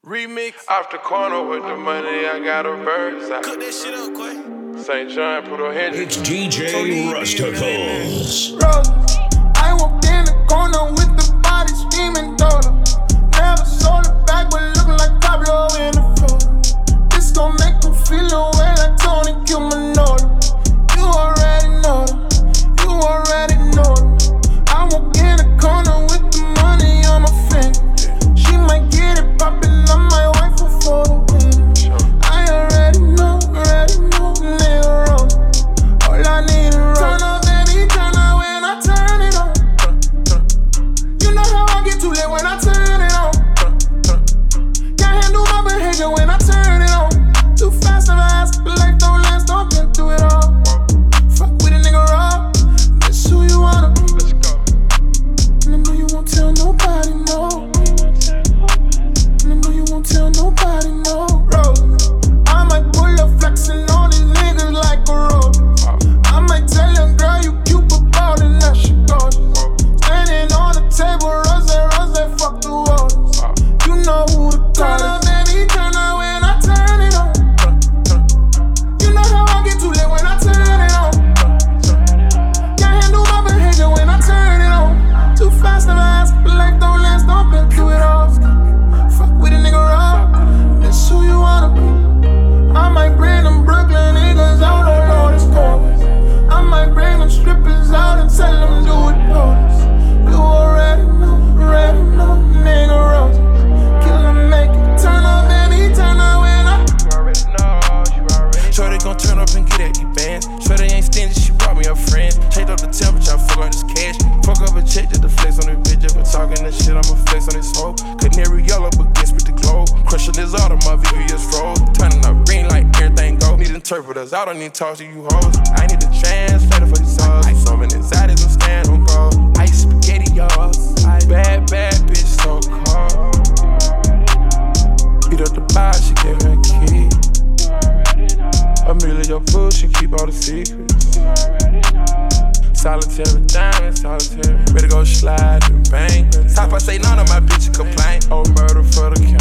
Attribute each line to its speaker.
Speaker 1: Remix.
Speaker 2: Off the corner with the money, I got a bird's eye.
Speaker 1: Cook that shit up, Quay.
Speaker 2: St. John, put a Henry.
Speaker 3: It's DJ Rusticles.
Speaker 4: Rose, I walked in the corner with the body screaming daughter. Never sold it back, but looking like Pablo in the photo. This gon' make them feel the way like Tony Cumanolo. You already know them, you already know them. I walk in the corner with the money on my finger. She might get it poppin', I might wife her for the win. I already know, nigga Rose. All I need is Rose. Turn up, baby, turn up when I turn it on. You know how I get too lit when I turn it on. Can't handle my behavior when I turn it on. Too fast of ass, but life don't last, don't get through it all. Fuck with a nigga raw, that's who you wanna be.
Speaker 2: Let's go.
Speaker 4: And I know you won't tell nobody, no. And I know you won't tell nobody, no. Rose, I might pull up flexing on these niggas like a rope. I might tell your girl you cute, but bald and that she gorgeous. Standing on the table, rose, fuck the waters. You know who to call. Turn up, baby, turn up when I turn it on. You know how I get too lit when I turn it on. Can't handle my behavior when I turn it on. Too fast of ass, but life don't last, don't been through it all. Fuck with a nigga raw, that's who you wanna be. I might bring them Brooklyn niggas out on all this corners. I might bring them strippers out and tell them do it bonus. You already know, nigga Rose. Kill them, make it. Turn up, baby, turn up when I.
Speaker 2: You already know.
Speaker 1: Shorty gon' turn up and get at these bands. Shorty ain't stingy, she brought me her friends. Changed up the temperature, I fuck on this cash. Fuck up a check just to flex on this bitch. If we're talking this shit, I'ma flex on this hoe. Canary yellow, but guess with the glow. Crushing this auto, my VVS froze. Turning up green like everything go. Need interpreters, I don't need to talk to you hoes. I need a translator for these songs. I so many anxieties, I'm stand on go. Ice spaghetti, y'all. Bad bitch, so cold. Beat up the box, she gave me a key. Amelia, your food, she keep all the secrets. Solitary diamond, solitary. Ready to go slide and bang. Top I say none of my bitches complain. Oh, murder for the king.